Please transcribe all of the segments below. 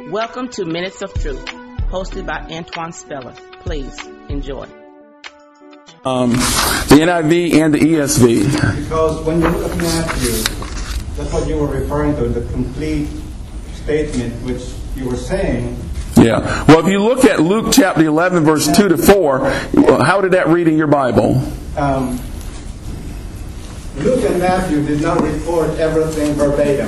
Welcome to Minutes of Truth, hosted by Antoine Speller. Please enjoy. The NIV and the ESV. Because when you look at Matthew, that's what you were referring to, the complete statement which you were saying. Yeah. Well, if you look at Luke chapter 11, verse 2 to 4, how did that read in your Bible? Luke and Matthew did not record everything verbatim.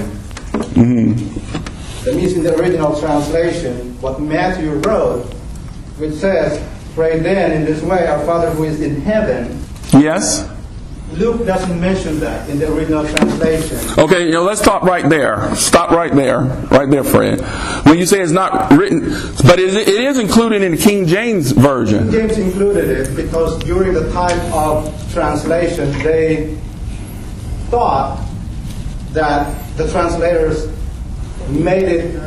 That means in the original translation, what Matthew wrote, which says, "Pray then in this way, our Father who is in heaven." Yes. Luke doesn't mention that in the original translation. Okay, let's stop right there. Stop right there. Right there, Fred. When you say it's not written, but it is included in the King James Version. King James included it because during the time of translation, they thought that the translators made it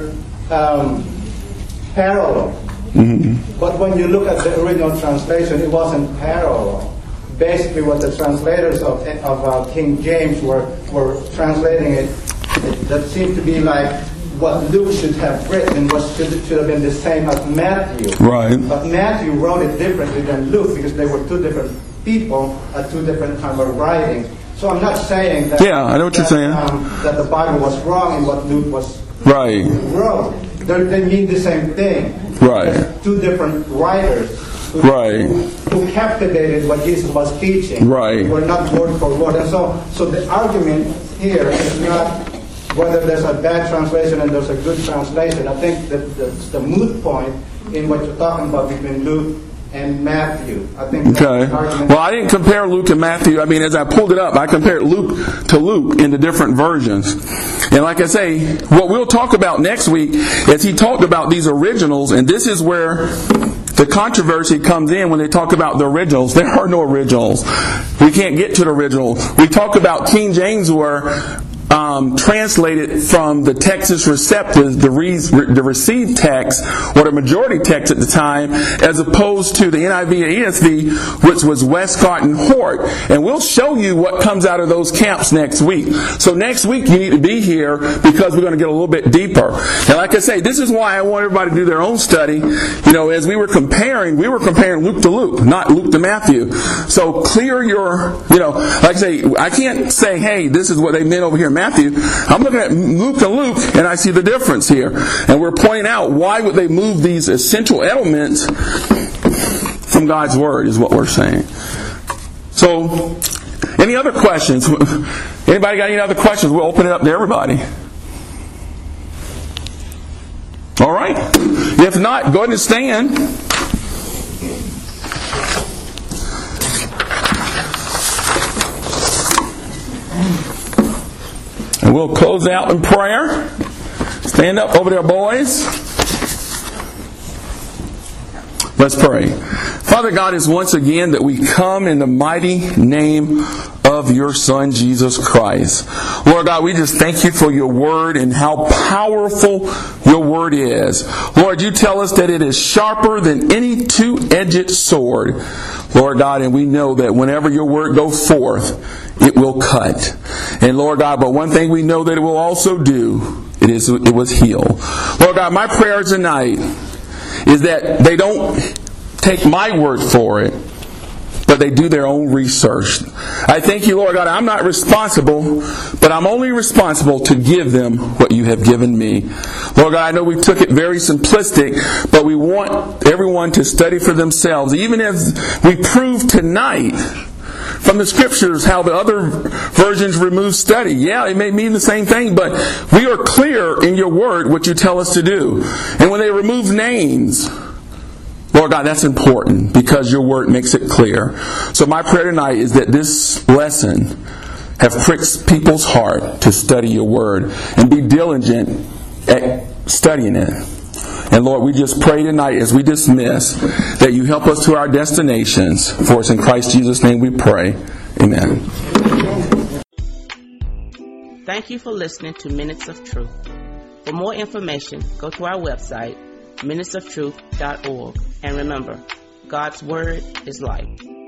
parallel. But when you look at the original translation, it wasn't parallel. Basically, what the translators of King James were translating it, that seemed to be like what Luke should have written should have been the same as Matthew. Right. But Matthew wrote it differently than Luke because they were two different people at two different times of writing. So I'm not saying that. Yeah, I know what you're saying. That the Bible was wrong in what Luke was wrote. They mean the same thing. Right. There's two different writers. Who captivated what Jesus was teaching. Right. Were not word for word. And so the argument here is not whether there's a bad translation and there's a good translation. I think that the moot point in what you're talking about between Luke and Matthew. I think okay. Well, I didn't compare Luke and Matthew. I mean, as I pulled it up, I compared Luke to Luke in the different versions. And like I say, what we'll talk about next week is he talked about these originals, and this is where the controversy comes in when they talk about the originals. There are no originals. We can't get to the original. We talk about King James were translated from the Textus Receptus, the received text, or the majority text at the time, as opposed to the NIV and ESV, which was Westcott and Hort. And we'll show you what comes out of those camps next week. So next week you need to be here because we're going to get a little bit deeper. And like I say, this is why I want everybody to do their own study. As we were comparing Luke to Luke, not Luke to Matthew. So clear your, like I say, I can't say, hey, this is what they meant over here in Matthew. I'm looking at Luke and Luke, and I see the difference here. And we're pointing out why would they move these essential elements from God's Word, is what we're saying. So, any other questions? Anybody got any other questions? We'll open it up to everybody. All right. If not, go ahead and stand. And we'll close out in prayer. Stand up over there, boys. Let's pray. Father God, is once again that we come in the mighty name of your Son, Jesus Christ. Lord God, we just thank you for your word and how powerful your word is. Lord, you tell us that it is sharper than any two-edged sword. Lord God, and we know that whenever your word goes forth, it will cut. And Lord God, but one thing we know that it will also do, it was heal. Lord God, my prayer tonight is that they don't take my word for it, but they do their own research. I thank you, Lord God, I'm not responsible, but I'm only responsible to give them what you have given me. Lord God, I know we took it very simplistic, but we want everyone to study for themselves. Even as we prove tonight from the Scriptures how the other versions remove study. Yeah, it may mean the same thing, but we are clear in your word what you tell us to do. And when they remove names, Lord God, that's important because your word makes it clear. So my prayer tonight is that this lesson have pricked people's heart to study your word and be diligent at studying it. And Lord, we just pray tonight as we dismiss that you help us to our destinations. For it's in Christ Jesus' name we pray. Amen. Thank you for listening to Minutes of Truth. For more information, go to our website, minutesoftruth.org. And remember, God's Word is life.